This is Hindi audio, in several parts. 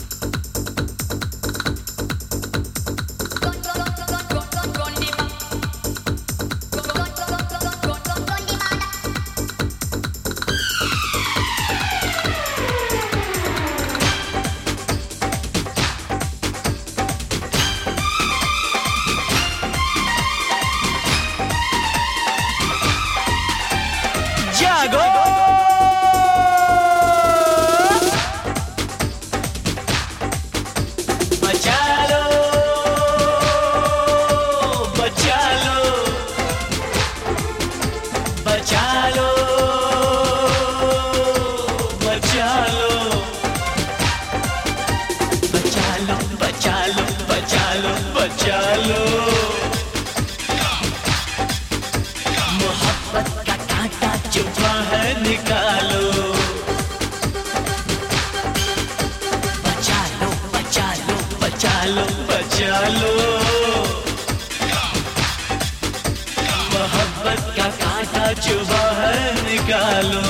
जागो बचा लो बचा लो बचा लो बचा लो बचा लो बचा लो बचा लो बचा लो मोहब्बत का कांटा चुभा है निकालो बचा लो बचा लो बचा लो बचा लो मोहब्बत का कांटा चुभा है निकालो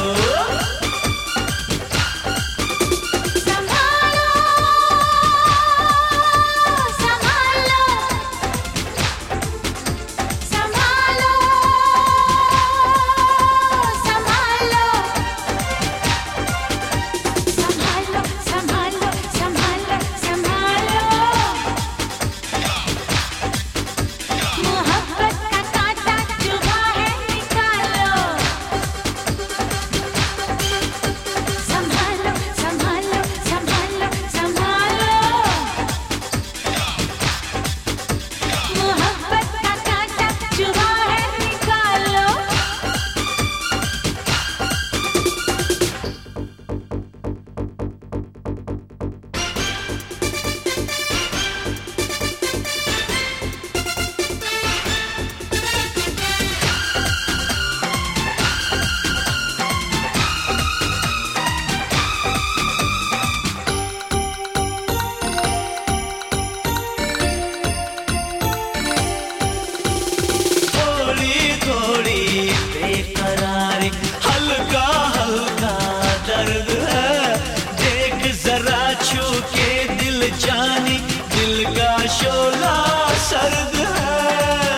हल्का हल्का दर्द है देख जरा छू के दिल जानी दिल का शोला सर्द है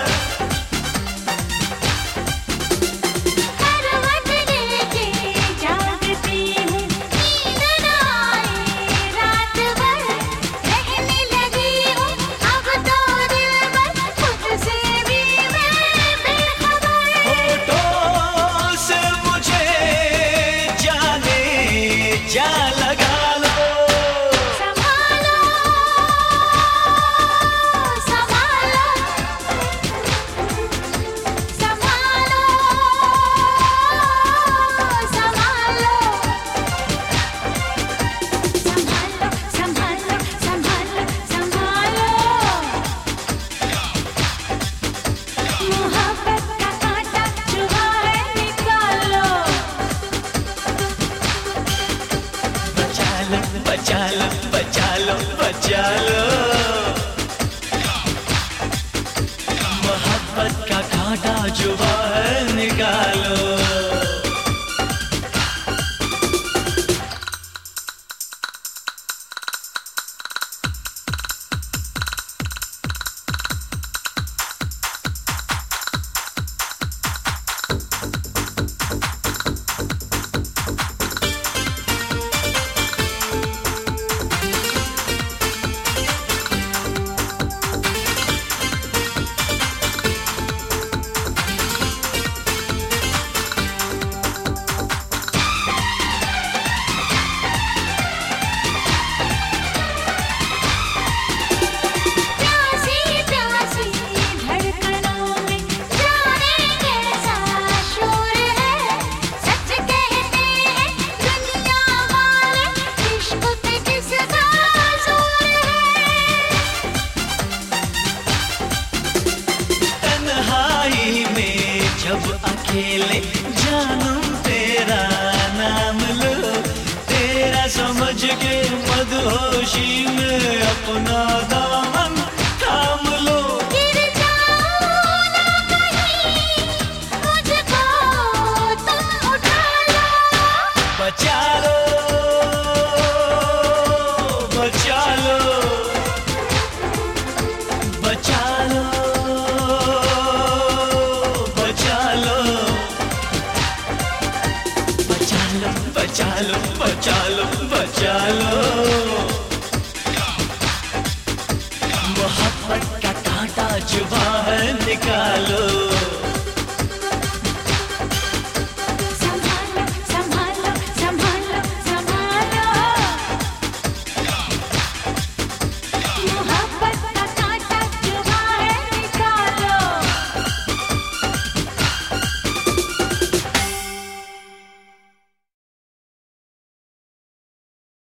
करवट लेके जागती हूँ नींद न आए रात भर रहने लगी हूँ अब तो दिल भर खुद से भी मैं बेखबर होठों से मुझे जाने जा लगा लो संभालो संभालो संभालो संभालो संभालो संभालो संभालो संभालो मोहब्बत का कांटा चुभा है निकालो बचा लो बचा लो बचा लो बचा लो मोहब्बत का कांटा जुबा है निकालो प्यासी प्यासी धड़कनों में जाने कैसा शोर है सच कहते हैं दुनिया वाले इश्क पे किसका जोर है तन्हाई में जब अकेले जानम तेरा नाम लो तेरा समझ के मदहोशी में अपना दामन थाम लो गिर जाऊं ना कहीं मुझको तुम उठा लो बचा लो बचा ताज बाहर निकालो।